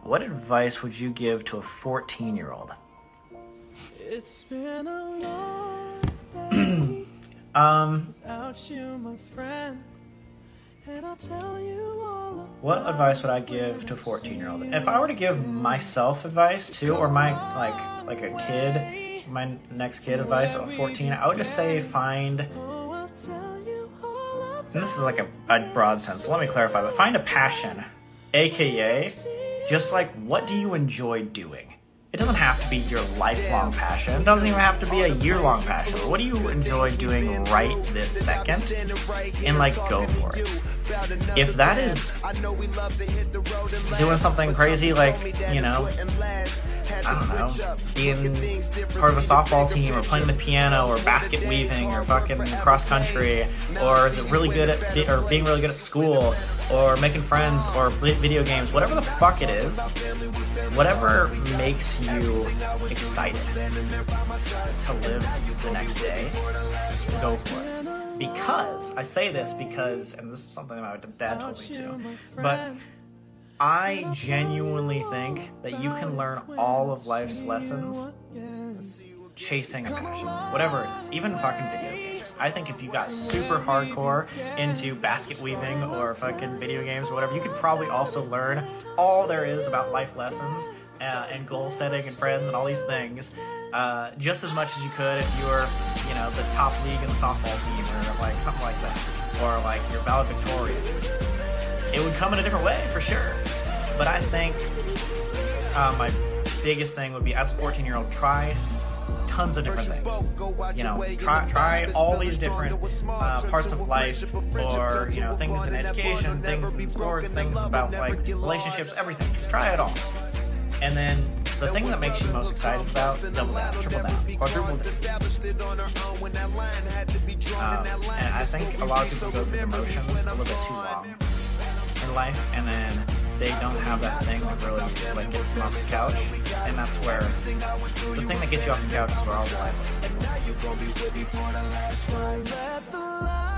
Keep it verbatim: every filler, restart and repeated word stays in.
what advice would you give to a fourteen-year-old? It's been a long day um, without you, my friend, and I'll tell you all what advice would I give to a fourteen-year-old? If I were to give myself advice too, or my like like a kid, my next kid advice at fourteen, I would just say find. And this is like a, a broad sense, so let me clarify. But find a passion, aka just like what do you enjoy doing? It doesn't have to be your lifelong passion. It doesn't even have to be a year-long passion. But what do you enjoy doing right this second? And like go for it. If that is doing something crazy like, you know, I don't know, being part of a softball team or playing the piano or basket weaving or fucking cross country, or is it really good at, or being really good at school or making friends or video games, whatever the fuck it is, whatever makes you excited to live the next day, go for it. Because, I say this because, and this is something that my dad told me too, but I genuinely think that you can learn all of life's lessons chasing a passion, whatever it is, even fucking video games. I think if you got super hardcore into basket weaving or fucking video games or whatever, you could probably also learn all there is about life lessons uh, and goal setting and friends and all these things uh, just as much as you could if you were, you know, the top league in the softball team or like something like that, or like your valedictorian. It would come in a different way for sure. But I think uh, my biggest thing would be, as a fourteen-year-old, try tons of different things. You know, try try all these different uh, parts of life, or you know, things in education, things in sports, things about like relationships, everything. Just try it all. And then the thing that makes you most excited about, double down, triple down, quadruple down. Um, and I think a lot of people go through the motions a little bit too long in life, and then they don't have that thing that really like gets them off the couch, and that's where the thing that gets you off the couch is where all the life is.